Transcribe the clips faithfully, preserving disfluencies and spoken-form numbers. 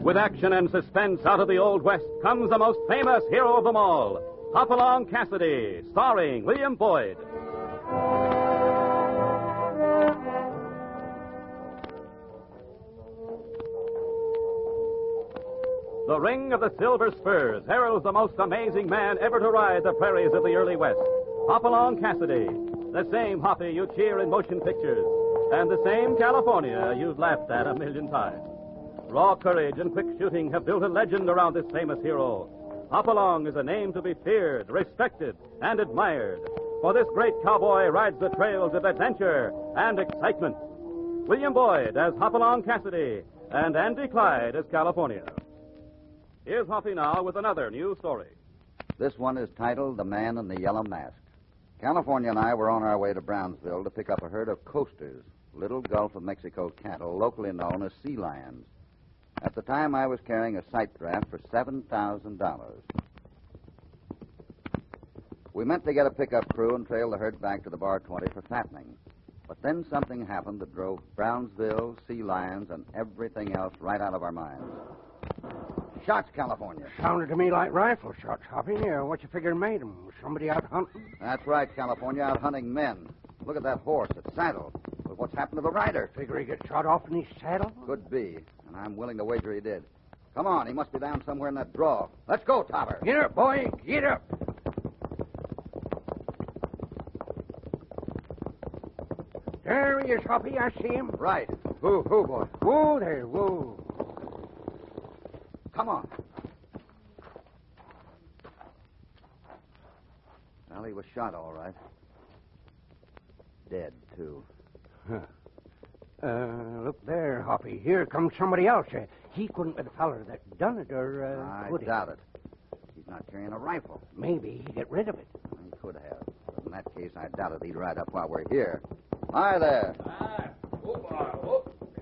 With action and suspense out of the Old West comes the most famous hero of them all, Hopalong Cassidy, starring William Boyd. The ring of the silver spurs heralds the most amazing man ever to ride the prairies of the early West, Hopalong Cassidy, the same Hoppy you cheer in motion pictures, and the same California you've laughed at a million times. Raw courage and quick shooting have built a legend around this famous hero. Hopalong is a name to be feared, respected, and admired, for this great cowboy rides the trails of adventure and excitement. William Boyd as Hopalong Cassidy, and Andy Clyde as California. Here's Hoppy now with another new story. This one is titled The Man in the Yellow Mask. California and I were on our way to Brownsville to pick up a herd of coasters, little Gulf of Mexico cattle, locally known as sea lions. At the time, I was carrying a sight draft for seven thousand dollars. We meant to get a pickup crew and trail the herd back to the Bar twenty for fattening. But then something happened that drove Brownsville, sea lions, and everything else right out of our minds. Shots, California. Sounded to me like rifle shots, Hoppy. Uh, what you figure made them? Was somebody out hunting? That's right, California, out hunting men. Look at that horse. It's saddled. But what's happened to the rider? Figure he got shot off in his saddle? Could be, and I'm willing to wager he did. Come on, he must be down somewhere in that draw. Let's go, Topper. Get up, boy. Get up. There he is, Hoppy. I see him. Right. Who, who, boy? Whoa there, whoa. Come on. Well, he was shot, all right. Dead, too. Huh. Uh, look there, Hoppy. Here comes somebody else. Uh, he couldn't be the feller that done it, or, uh, I could he? doubt it. He's not carrying a rifle. Maybe he'd get rid of it. He could have. But in that case, I doubt it he'd ride up while we're here. Hi there. Ah, whoop, ah, whoop.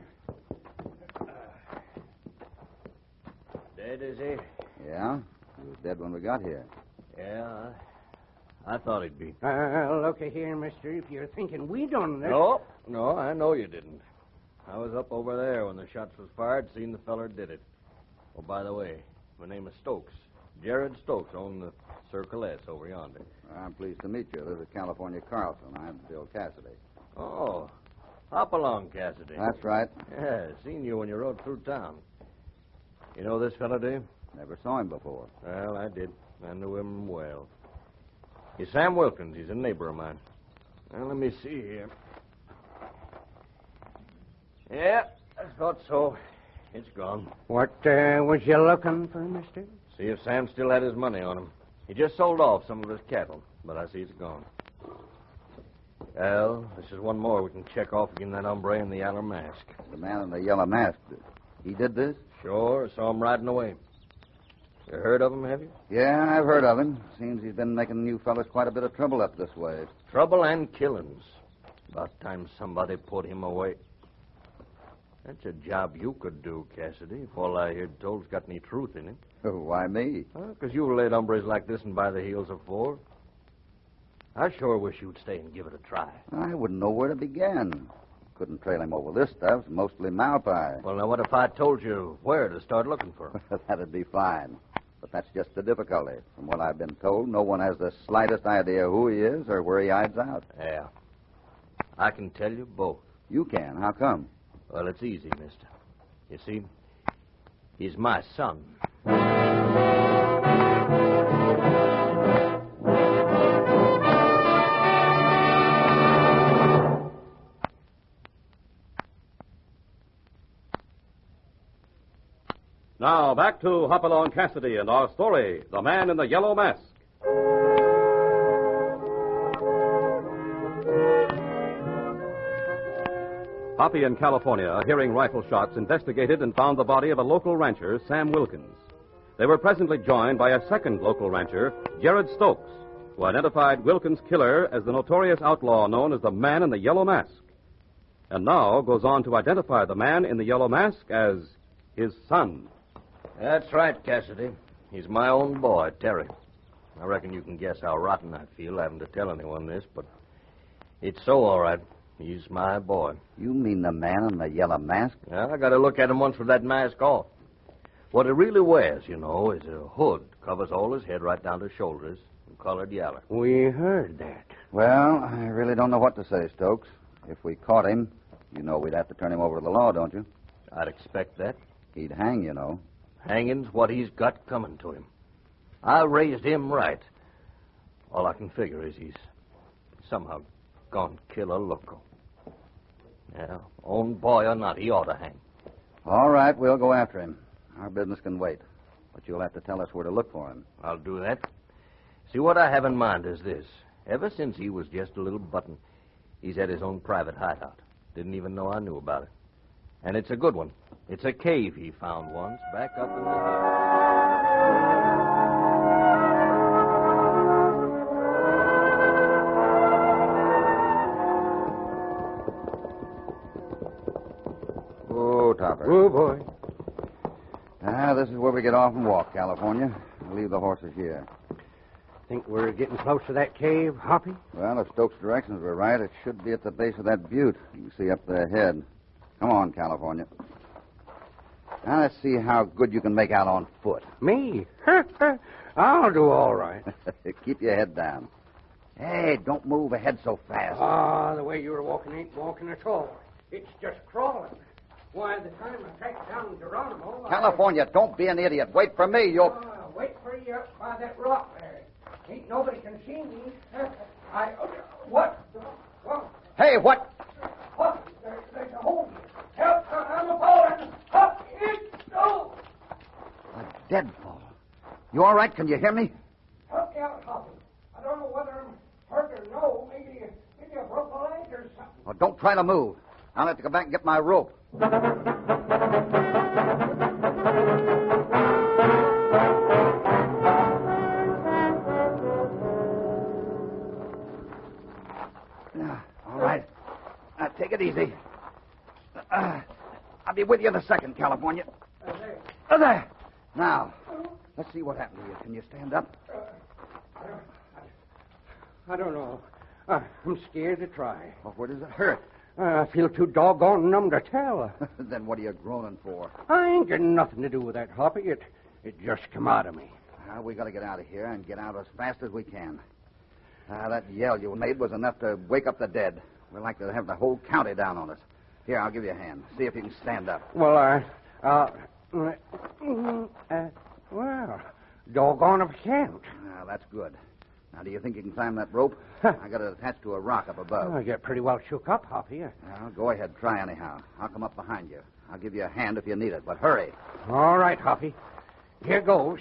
Dead, is he? Yeah? He was dead when we got here. Yeah, I, I thought he'd be. Uh, look here, mister. If you're thinking we done this... No, no, I know you didn't. I was up over there when the shots was fired, seen the feller did it. Oh, by the way, my name is Stokes. Jared Stokes, owned the Circle S over yonder. I'm pleased to meet you. This is California Carlson. I'm Bill Cassidy. Oh, Hopalong Cassidy. That's right. Yeah, seen you when you rode through town. You know this fellow, do you? Never saw him before. Well, I did. I knew him well. He's Sam Wilkins. He's a neighbor of mine. Well, let me see here. Yeah, I thought so. It's gone. What uh, was you looking for, mister? See if Sam still had his money on him. He just sold off some of his cattle, but I see it's gone. Well, this is one more we can check off again that hombre in the yellow mask. The man in the yellow mask. He did this? Sure, saw him riding away. You heard of him, have you? Yeah, I've heard of him. Seems he's been making you fellas quite a bit of trouble up this way. Trouble and killings. About time somebody put him away. That's a job you could do, Cassidy, if all I heard told's got any truth in it. Oh, why me? Because you've laid hombres like this and by the heels afore. I sure wish you'd stay and give it a try. I wouldn't know where to begin. Couldn't trail him over this stuff. It's mostly malpie. Well, now, what if I told you where to start looking for him? That'd be fine. But that's just the difficulty. From what I've been told, no one has the slightest idea who he is or where he hides out. Yeah. I can tell you both. You can. How come? Well, it's easy, mister. You see, he's my son. Now, back to Hopalong Cassidy and our story, The Man in the Yellow Mask. Hoppy in California, hearing rifle shots, investigated and found the body of a local rancher, Sam Wilkins. They were presently joined by a second local rancher, Jared Stokes, who identified Wilkins' killer as the notorious outlaw known as the Man in the Yellow Mask. And now goes on to identify the Man in the Yellow Mask as his son. That's right, Cassidy. He's my own boy, Terry. I reckon you can guess how rotten I feel having to tell anyone this, but it's so all right. He's my boy. You mean the man in the yellow mask? Well, I got to look at him once with that mask off. What he really wears, you know, is a hood. Covers all his head right down to his shoulders, and colored yellow. We heard that. Well, I really don't know what to say, Stokes. If we caught him, you know we'd have to turn him over to the law, don't you? I'd expect that. He'd hang, you know. Hanging's what he's got coming to him. I raised him right. All I can figure is he's somehow gone kill a loco. Yeah, own boy or not, he ought to hang. All right, we'll go after him. Our business can wait. But you'll have to tell us where to look for him. I'll do that. See, what I have in mind is this. Ever since he was just a little button, he's had his own private hideout. Didn't even know I knew about it. And it's a good one. It's a cave he found once back up in the hills. Oh, Topper. Oh, boy. Ah, this is where we get off and walk, California. We'll leave the horses here. Think we're getting close to that cave, Hoppy? Well, if Stokes' directions were right, it should be at the base of that butte. You can see up there ahead. Come on, California. Now, let's see how good you can make out on foot. Me? I'll do all right. Keep your head down. Hey, don't move ahead so fast. Ah, the way you were walking ain't walking at all. It's just crawling. Why, the time I tracked down Geronimo... California, don't be an idiot. Wait for me. You'll... I... Oh, wait for you up by that rock there. Ain't nobody can see me. I... What? What? Hey, what? What? There, there's a hole here. Help! I'm a falling. Up! It! No! A deadfall. You all right? Can you hear me? Help me out, Hoppy. I don't know whether I'm hurt or no. Maybe, maybe I broke my leg or something. Well, don't try to move. I'll have to go back and get my rope. All right. Now, take it easy. Uh, I'll be with you in a second, California. Uh, there. Uh, there. Now, let's see what happened to you. Can you stand up? Uh, I, I don't know. Uh, I'm scared to try. Well, where does it hurt? Uh, I feel too doggone numb to tell. Then what are you groaning for? I ain't got nothing to do with that, Hoppy. It, it just come out of me. Uh, we got to get out of here and get out as fast as we can. Uh, that yell you made was enough to wake up the dead. We're like to have the whole county down on us. Here, I'll give you a hand. See if you can stand up. Well, I... Uh, uh, uh, well, doggone if I can't. Uh, that's good. Now, do you think you can climb that rope? I got it attached to a rock up above. I get pretty well shook up, Hoppy. Well, go ahead. Try anyhow. I'll come up behind you. I'll give you a hand if you need it, but hurry. All right, Hoppy. Here goes.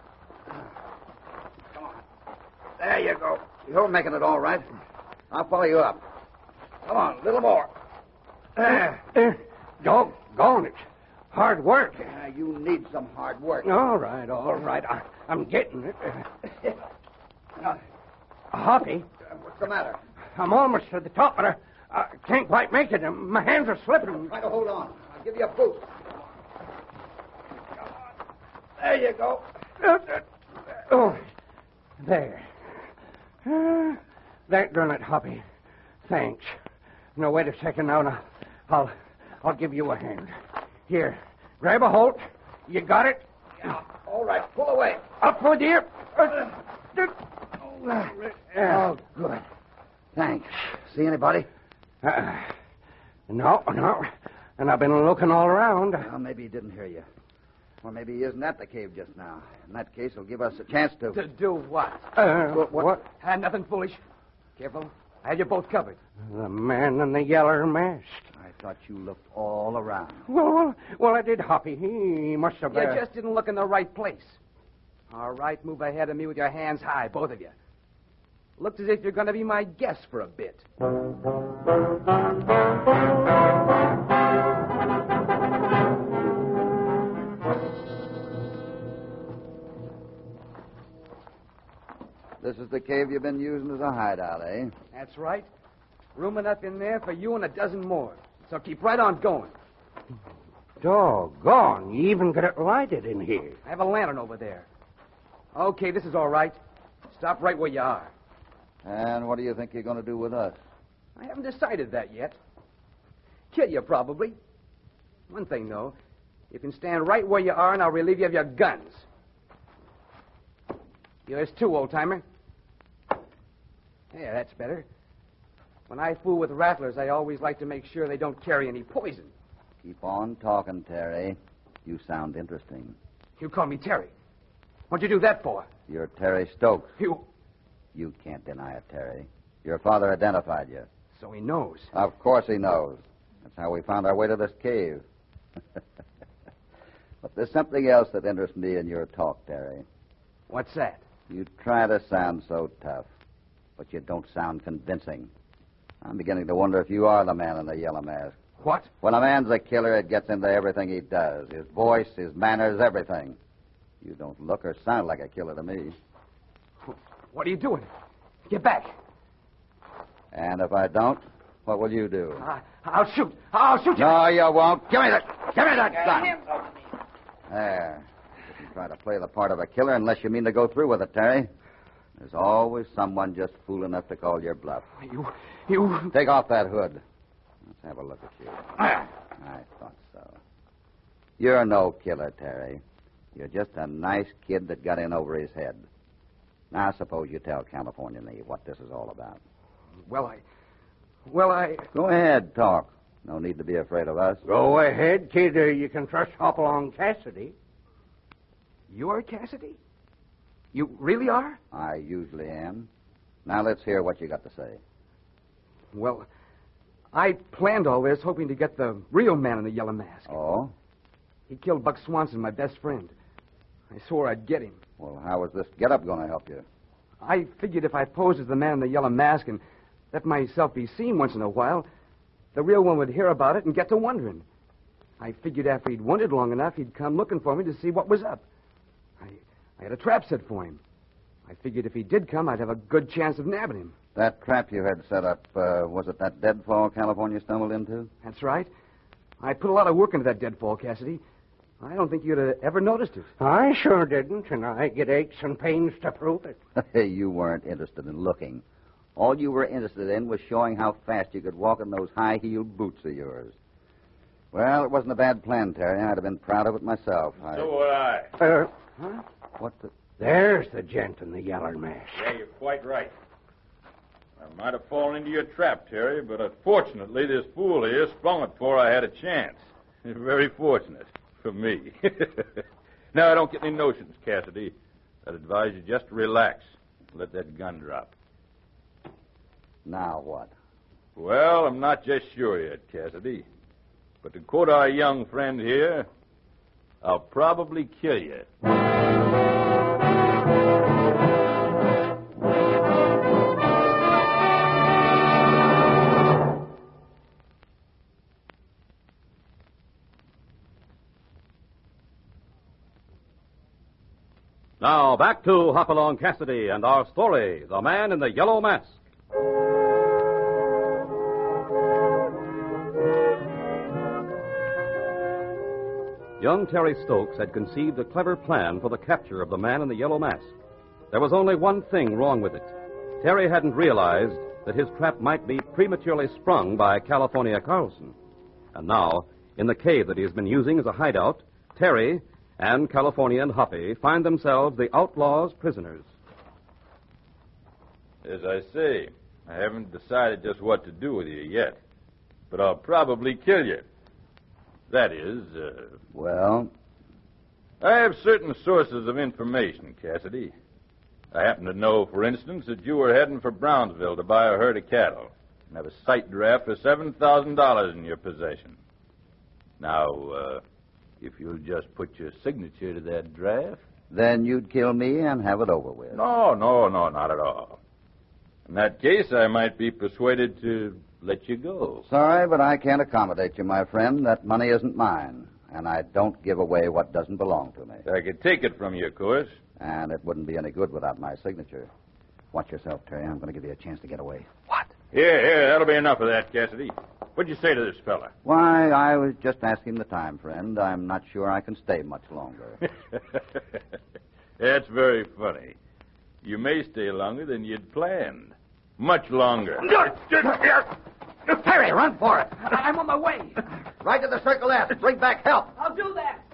Come on. There you go. You're making it all right. I'll follow you up. Come on, a little more. There. Uh, doggone it. Hard work. Uh, you need some hard work. All right, all right. I, I'm getting it. Uh, Hoppy, what's the matter? I'm almost to the top, but I, I can't quite make it. My hands are slipping. Try to hold on. I'll give you a boost. Come on. There you go. Uh, uh, oh, there. Uh, that done it, Hoppy. Thanks. Now, wait a second now. now I'll, I'll give you a hand. Here, grab a hold. You got it? Yeah. All right, pull away. Up with you. Uh, uh, Oh, good. Thanks. See anybody? Uh, no, no. And I've been looking all around. Well, maybe he didn't hear you. Or maybe he isn't at the cave just now. In that case, it'll give us a chance to... To do what? Uh, what? what? Uh, nothing foolish. Careful. I had you both covered. The man in the yellow mask. I thought you looked all around. Well, well, well I did, Hoppy. He must have... You uh, just didn't look in the right place. All right, move ahead of me with your hands high, both of you. Looks as if you're going to be my guest for a bit. This is the cave you've been using as a hideout, eh? That's right. Room enough in there for you and a dozen more. So keep right on going. Doggone. You even got it lighted in here. I have a lantern over there. Okay, this is all right. Stop right where you are. And what do you think you're going to do with us? I haven't decided that yet. Kill you, probably. One thing, though. You can stand right where you are, and I'll relieve you of your guns. Yours too, old-timer. Yeah, that's better. When I fool with rattlers, I always like to make sure they don't carry any poison. Keep on talking, Terry. You sound interesting. You call me Terry. What'd you do that for? You're Terry Stokes. You... You can't deny it, Terry. Your father identified you. So he knows. Of course he knows. That's how we found our way to this cave. But there's something else that interests me in your talk, Terry. What's that? You try to sound so tough, but you don't sound convincing. I'm beginning to wonder if you are the man in the yellow mask. What? When a man's a killer, it gets into everything he does. His voice, his manners, everything. You don't look or sound like a killer to me. What are you doing? Get back. And if I don't, what will you do? I, I'll shoot. I'll shoot you. No, you won't. Give me that. Give me that gun. There. You can try to play the part of a killer unless you mean to go through with it, Terry. There's always someone just fool enough to call your bluff. You, you... Take off that hood. Let's have a look at you. I thought so. You're no killer, Terry. You're just a nice kid that got in over his head. Now, suppose you tell California me what this is all about. Well, I... Well, I... Go ahead, talk. No need to be afraid of us. Go ahead, kid. Uh, you can trust Hopalong Cassidy. You're Cassidy? You really are? I usually am. Now let's hear what you got to say. Well, I planned all this hoping to get the real man in the yellow mask. Oh? He killed Buck Swanson, my best friend. I swore I'd get him. Well, how is this get-up going to help you? I figured if I posed as the man in the yellow mask and let myself be seen once in a while, the real one would hear about it and get to wondering. I figured after he'd wondered long enough, he'd come looking for me to see what was up. I, I had a trap set for him. I figured if he did come, I'd have a good chance of nabbing him. That trap you had set up, uh, was it that deadfall California stumbled into? That's right. I put a lot of work into that deadfall, Cassidy. I don't think you'd have ever noticed it. I sure didn't, and I get aches and pains to prove it. You weren't interested in looking. All you were interested in was showing how fast you could walk in those high-heeled boots of yours. Well, it wasn't a bad plan, Terry. I'd have been proud of it myself. I... So would I. Uh, huh? What the... There's the gent in the yellow mask. Yeah, you're quite right. I might have fallen into your trap, Terry, but unfortunately this fool here sprung it before I had a chance. Very fortunate for me. Now, don't get any notions, Cassidy. I'd advise you just to relax. Let that gun drop. Now what? Well, I'm not just sure yet, Cassidy. But to quote our young friend here, I'll probably kill you. Now, back to Hopalong Cassidy and our story, The Man in the Yellow Mask. Young Terry Stokes had conceived a clever plan for the capture of the man in the yellow mask. There was only one thing wrong with it. Terry hadn't realized that his trap might be prematurely sprung by California Carlson. And now, in the cave that he has been using as a hideout, Terry and California and Hoppy find themselves the outlaws' prisoners. As I say, I haven't decided just what to do with you yet. But I'll probably kill you. That is, uh... Well? I have certain sources of information, Cassidy. I happen to know, for instance, that you were heading for Brownsville to buy a herd of cattle and have a sight draft for seven thousand dollars in your possession. Now, uh, if you'll just put your signature to that draft... Then you'd kill me and have it over with. No, no, no, not at all. In that case, I might be persuaded to let you go. Sorry, but I can't accommodate you, my friend. That money isn't mine, and I don't give away what doesn't belong to me. I could take it from you, of course. And it wouldn't be any good without my signature. Watch yourself, Terry. I'm going to give you a chance to get away. What? Here, here, that'll be enough of that, Cassidy. What'd you say to this fella? Why, I was just asking the time, friend. I'm not sure I can stay much longer. That's very funny. You may stay longer than you'd planned. Much longer. Terry, run for it. I'm on my way. Right to the Circle F. Bring back help. I'll do that.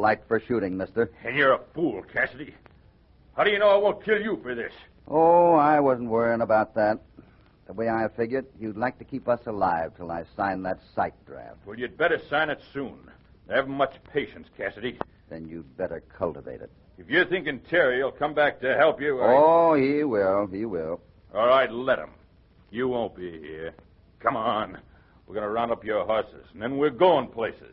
light for shooting, mister. And you're a fool, Cassidy. How do you know I won't kill you for this? Oh, I wasn't worrying about that. The way I figured, you'd like to keep us alive till I sign that sight draft. Well, you'd better sign it soon. I haven't much patience, Cassidy. Then you'd better cultivate it. If you're thinking Terry will come back to help you... I... Oh, he will. He will. All right, let him. You won't be here. Come on. We're going to round up your horses, and then we're going places.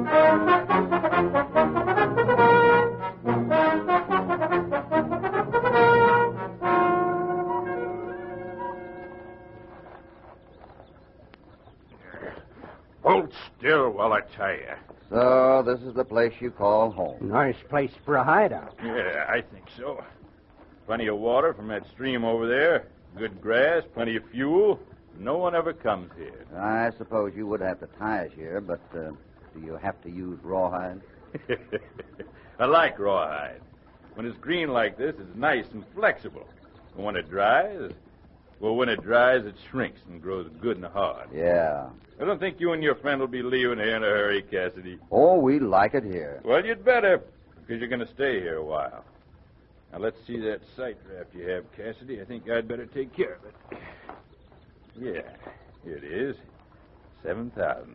Hold still while I tie you. So, this is the place you call home. Nice place for a hideout. Yeah, I think so. Plenty of water from that stream over there. Good grass, plenty of fuel. No one ever comes here. I suppose you would have to tie us here, but uh, do you have to use rawhide? I like rawhide. When it's green like this, it's nice and flexible. And when it dries, well, when it dries, it shrinks and grows good and hard. Yeah. I don't think you and your friend will be leaving here in a hurry, Cassidy. Oh, we like it here. Well, you'd better, because you're going to stay here a while. Now, let's see that sight draft you have, Cassidy. I think I'd better take care of it. Yeah, here it is. Seven thousand.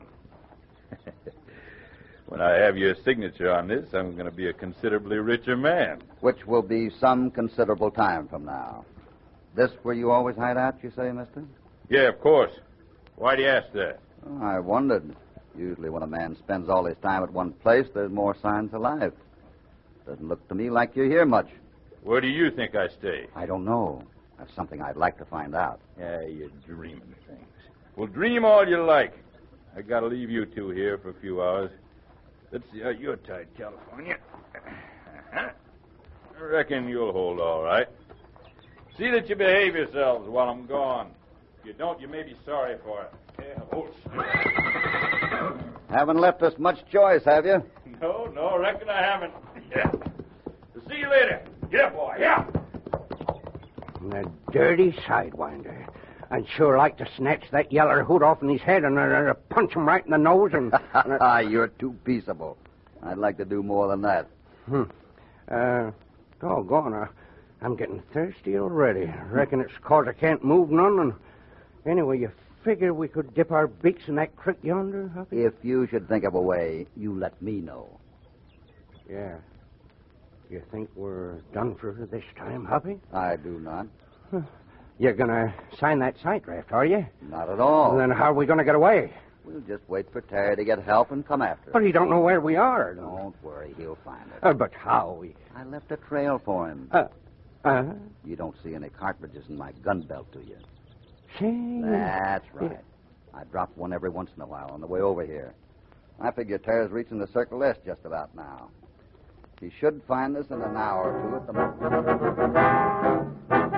When I have your signature on this, I'm going to be a considerably richer man. Which will be some considerable time from now. This where you always hide out, you say, mister? Yeah, of course. Why do you ask that? Oh, I wondered. Usually when a man spends all his time at one place, there's more signs of life. Doesn't look to me like you're here much. Where do you think I stay? I don't know. That's something I'd like to find out. Yeah, you're dreaming things. Well, dream all you like. I got to leave you two here for a few hours. Let's see how you're tied, California. Uh-huh. I reckon you'll hold all right. See that you behave yourselves while I'm gone. If you don't, you may be sorry for it. Yeah, hold still. Haven't left us much choice, have you? No, no, reckon I haven't. Yeah. See you later. Yeah, boy, yeah. The dirty sidewinder. I'd sure like to snatch that yeller hood off in his head and uh, punch him right in the nose and... and uh, You're too peaceable. I'd like to do more than that. Hmm. Uh, doggone, uh, I'm getting thirsty already. Reckon it's 'cause I can't move none, and anyway, you figure we could dip our beaks in that creek yonder, Huffy? If you should think of a way, you let me know. Yeah. You think we're done for this time, Huffy? I do not. Huh. You're going to sign that sight draft, are you? Not at all. Well, then how are we going to get away? We'll just wait for Terry to get help and come after us. But he don't know where we are. Don't worry, he'll find it. Uh, but how? We... I left a trail for him. Uh, uh, You don't see any cartridges in my gun belt, do you? say... That's right. Yeah. I drop one every once in a while on the way over here. I figure Terry's reaching the Circle S just about now. He should find us in an hour or two at the most.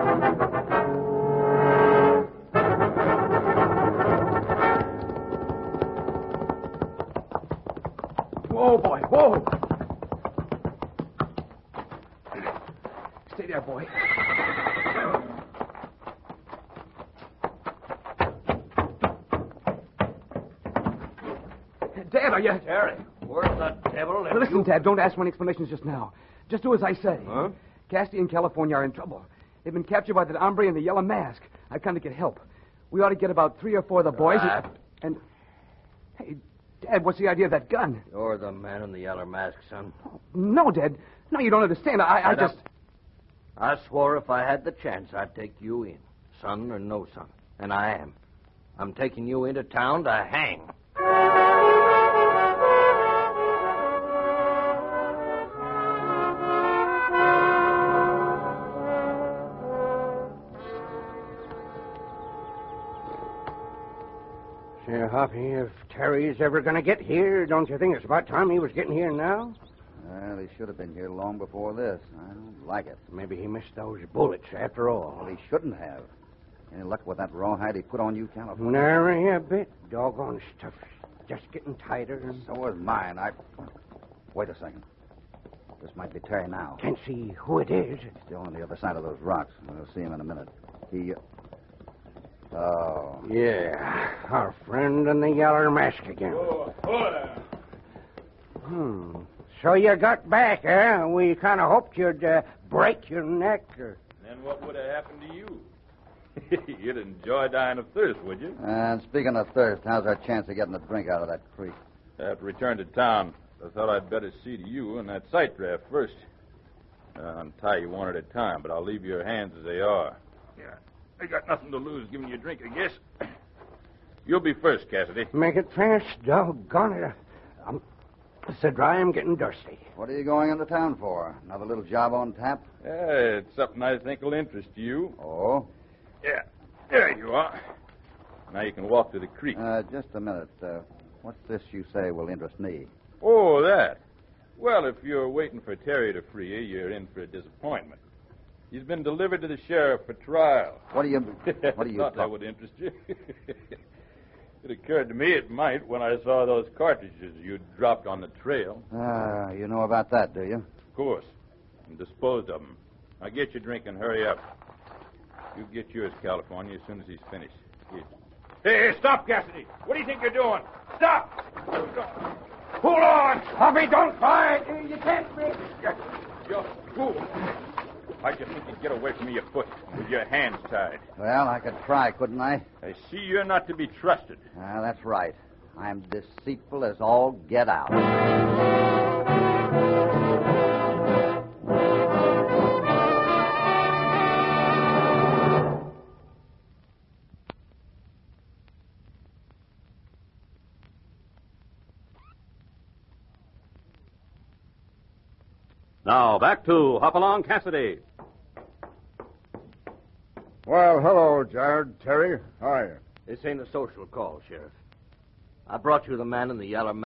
Whoa, boy, whoa! Stay there, boy. Dad, are you... Terry, where's the devil? Well, listen, Dad, don't ask for any explanations just now. Just do as I say. Huh? Cassidy and California are in trouble. They've been captured by that hombre in the yellow mask. I've come to get help. We ought to get about three or four of the boys Right. and... and... Hey, Dad, what's the idea of that gun? You're the man in the yellow mask, son. No, Dad. No, you don't understand. I, I Shut up. just... I swore if I had the chance, I'd take you in, son or no son. And I am. I'm taking you into town to hang. Say, Hoppy, if Terry's ever going to get here, don't you think it's about time he was getting here now? Well, he should have been here long before this. I don't like it. Maybe he missed those bullets after all. Well, he shouldn't have. Any luck with that rawhide he put on you, California? Nary a bit. Doggone stuff. Just getting tighter. And... So is mine. I... Wait a second. This might be Terry now. Can't see who it is. Still on the other side of those rocks. We'll see him in a minute. He... Oh. Yeah, our friend in the yeller mask again. Oh, hold on. Hmm. So you got back, eh? We kind of hoped you'd uh, break your neck. Or... Then what would have happened to you? You'd enjoy dying of thirst, would you? And speaking of thirst, how's our chance of getting a drink out of that creek? I have to return to town. I thought I'd better see to you and that sight draft first. Uh, untie you one at a time, but I'll leave your hands as they are. Yeah, I got nothing to lose giving you a drink, I guess. You'll be first, Cassidy. Make it fast, doggone it. I'm so dry I'm getting thirsty. What are you going into town for? Another little job on tap? Yeah, it's something I think will interest you. Oh? Yeah, there you are. Now you can walk to the creek. Uh, just a minute. Uh, what's this you say will interest me? Oh, that. Well, if you're waiting for Terry to free you, you're in for a disappointment. He's been delivered to the sheriff for trial. What do you... What do you... Thought that would interest you. It occurred to me it might when I saw those cartridges you dropped on the trail. Ah, you know about that, do you? Of course. And disposed of them. Now get your drink and hurry up. You get yours, California, as soon as he's finished. Here. Hey, hey, stop, Cassidy. What do you think you're doing? Stop! Hold on! Hoppy, don't fight. You can't make You fool. How'd you think you'd get away from me afoot with your hands tied? Well, I could try, couldn't I? I see you're not to be trusted. Ah, that's right. I'm deceitful as all get out. Now, back to Hopalong Cassidy. Well, hello, Jared, Terry. How are you? This ain't a social call, Sheriff. I brought you the man in the yellow